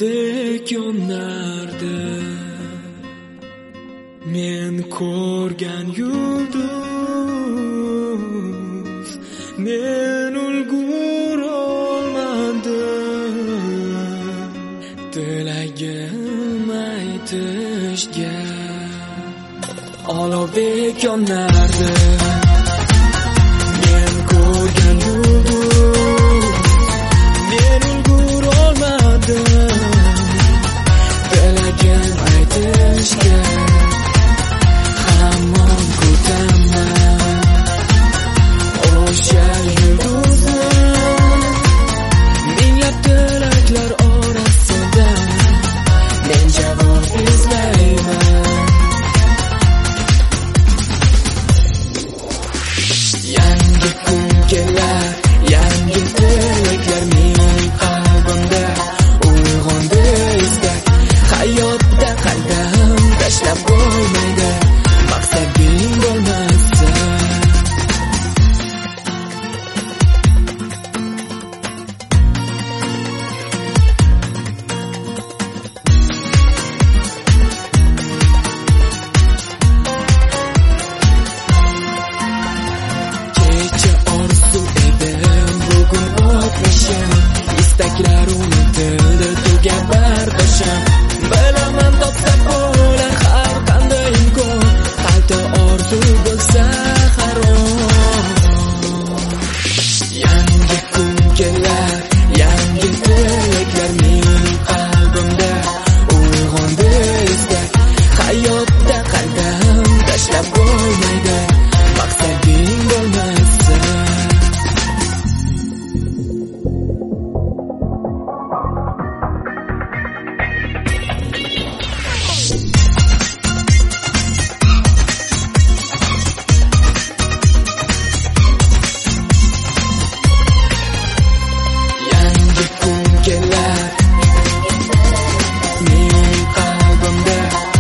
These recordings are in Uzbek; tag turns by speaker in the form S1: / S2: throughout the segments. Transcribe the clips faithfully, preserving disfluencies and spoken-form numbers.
S1: olovdek yonardi men ko'rgan yulduz. Men ulgurolmadim tilagim aytishga. Olovdek yonardi men ko'rgan yulduz. Men ulgurolmadim tilagim aytishga. Hamon kutaman o'sha yulduzni minglab tilaklar orasida men javob izlayman. Yangi kun kelar, yangi tilaklar mening qalbimda uyg'ondi istak. Hayotda qadam tashlab bo'lmaydi maqsading bo'lmasa. Kecha orzu edim, bugun o'tmishim. Istaklar unutildi, tugab bardoshim. Bilaman topsa bo'lar har qanday imkon. Qalbda orzu bo'lsa harom. Yangi kun kelar, yangi tilaklar mening qalbimda uyg'ondi istak. Hayotda qadam tashlab bo'lmaydi maqsading bo'lmasa. Yangi kun kelar mening qalbimda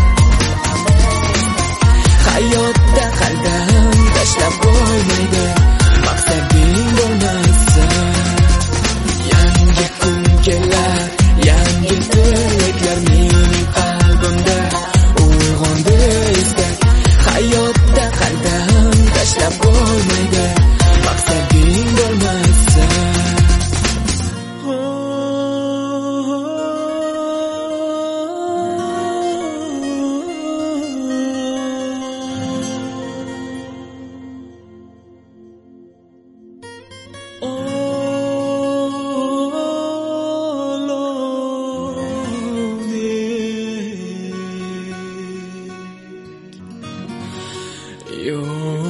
S1: hayotda qadam tashlab bo'lmaydi maqsading bo'lmasa. Yangi kun kelar, yangi tilaklar mening qalbimda uyg'ondi istak. Hayotda qadam tashlab bo'lmaydi maqsading bo'lmasa. Olovdek